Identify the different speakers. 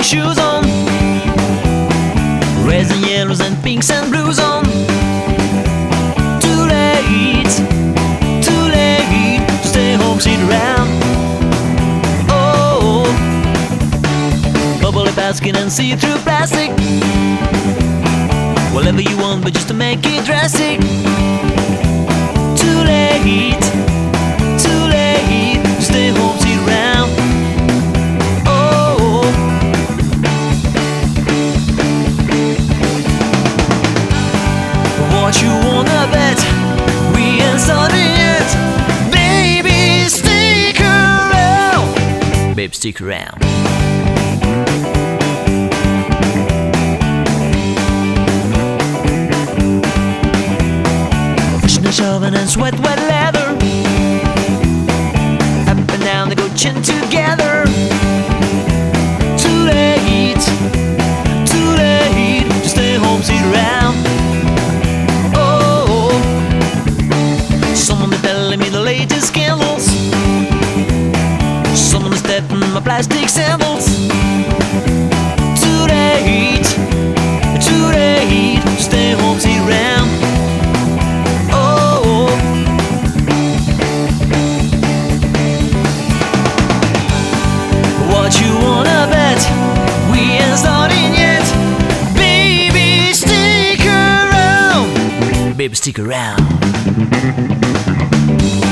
Speaker 1: shoes on, reds and yellows and pinks and blues on. Too late to stay home, sit around. Oh, bubbly basket and see-through plastic. Whatever you want, but just to make it drastic. Too late to stay home, sit around. Oh, what you wanna bet? We ain't starting yet. Baby, stick around. Babe, stick around. Shoving and sweat, wet leather. Up and down they go chin together. Too late to stay home, sit around. Oh, someone is telling me the latest scandals. Someone is stepping my plastic samples. Too late to stay home, sit around. What you wanna bet? We ain't starting yet. Baby, stick around. Baby, stick around.